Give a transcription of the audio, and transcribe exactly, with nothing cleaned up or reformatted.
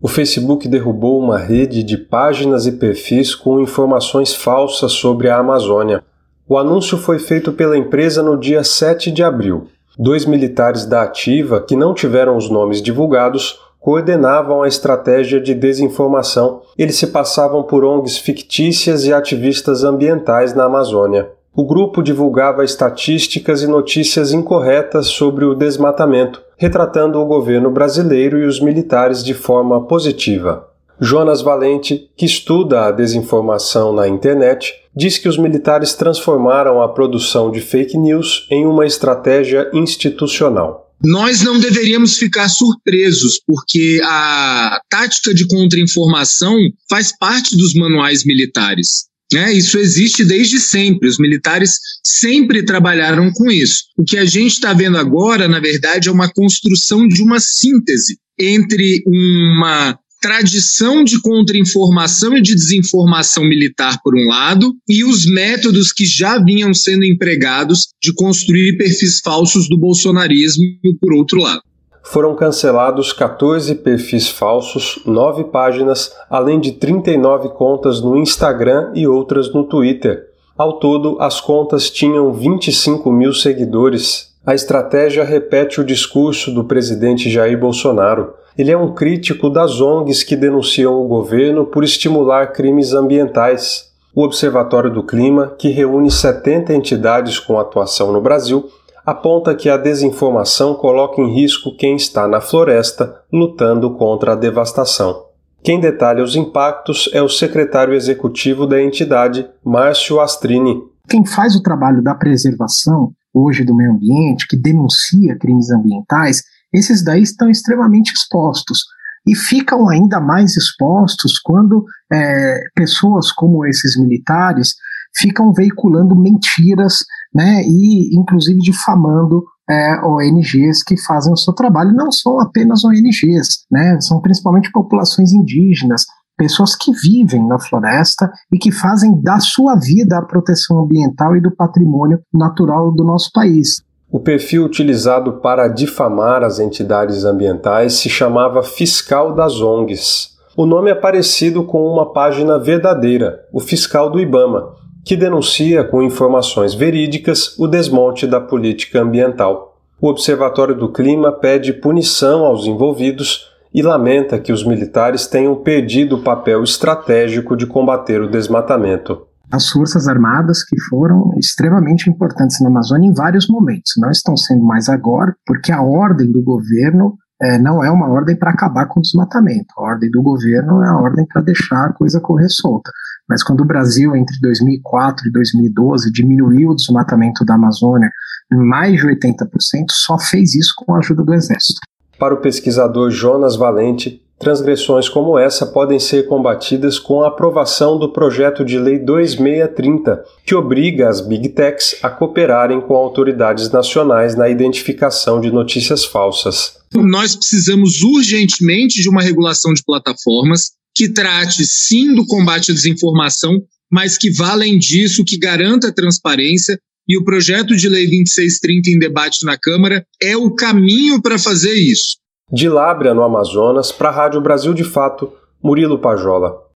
O Facebook derrubou uma rede de páginas e perfis com informações falsas sobre a Amazônia. O anúncio foi feito pela empresa no dia sete de abril. Dois militares da Ativa, que não tiveram os nomes divulgados, coordenavam a estratégia de desinformação. Eles se passavam por O N Gs fictícias e ativistas ambientais na Amazônia. O grupo divulgava estatísticas e notícias incorretas sobre o desmatamento, retratando o governo brasileiro e os militares de forma positiva. Jonas Valente, que estuda a desinformação na internet, diz que os militares transformaram a produção de fake news em uma estratégia institucional. Nós não deveríamos ficar surpresos, porque a tática de contra-informação faz parte dos manuais militares. É, isso existe desde sempre, os militares sempre trabalharam com isso. O que a gente está vendo agora, na verdade, é uma construção de uma síntese entre uma tradição de contra-informação e de desinformação militar, por um lado, e os métodos que já vinham sendo empregados de construir perfis falsos do bolsonarismo, por outro lado. Foram cancelados quatorze perfis falsos, nove páginas, além de trinta e nove contas no Instagram e outras no Twitter. Ao todo, as contas tinham vinte e cinco mil seguidores. A estratégia repete o discurso do presidente Jair Bolsonaro. Ele é um crítico das O N Gs que denunciam o governo por estimular crimes ambientais. O Observatório do Clima, que reúne setenta entidades com atuação no Brasil, aponta que a desinformação coloca em risco quem está na floresta lutando contra a devastação. Quem detalha os impactos é o secretário executivo da entidade, Márcio Astrini. Quem faz o trabalho da preservação hoje do meio ambiente, que denuncia crimes ambientais, esses daí estão extremamente expostos. E ficam ainda mais expostos quando é, pessoas como esses militares ficam veiculando mentiras, né, e inclusive difamando é, O N Gs que fazem o seu trabalho. Não são apenas O N Gs, né, são principalmente populações indígenas, pessoas que vivem na floresta e que fazem da sua vida a proteção ambiental e do patrimônio natural do nosso país. O perfil utilizado para difamar as entidades ambientais se chamava Fiscal das O N Gs. O nome é parecido com uma página verdadeira, o Fiscal do IBAMA, que denuncia com informações verídicas o desmonte da política ambiental. O Observatório do Clima pede punição aos envolvidos e lamenta que os militares tenham perdido o papel estratégico de combater o desmatamento. As Forças Armadas, que foram extremamente importantes na Amazônia em vários momentos, não estão sendo mais agora, porque a ordem do governo é, não é uma ordem para acabar com o desmatamento. A ordem do governo é a ordem para deixar a coisa correr solta. Mas quando o Brasil, entre dois mil e quatro e dois mil e doze, diminuiu o desmatamento da Amazônia em mais de oitenta por cento, só fez isso com a ajuda do Exército. Para o pesquisador Jonas Valente, transgressões como essa podem ser combatidas com a aprovação do projeto de lei dois mil seiscentos e trinta, que obriga as Big Techs a cooperarem com autoridades nacionais na identificação de notícias falsas. Nós precisamos urgentemente de uma regulação de plataformas que trate, sim, do combate à desinformação, mas que vá além disso, que garanta a transparência, e o projeto de lei vinte e seis trinta em debate na Câmara é o caminho para fazer isso. De Lábrea, no Amazonas, para a Rádio Brasil de Fato, Murilo Pajola.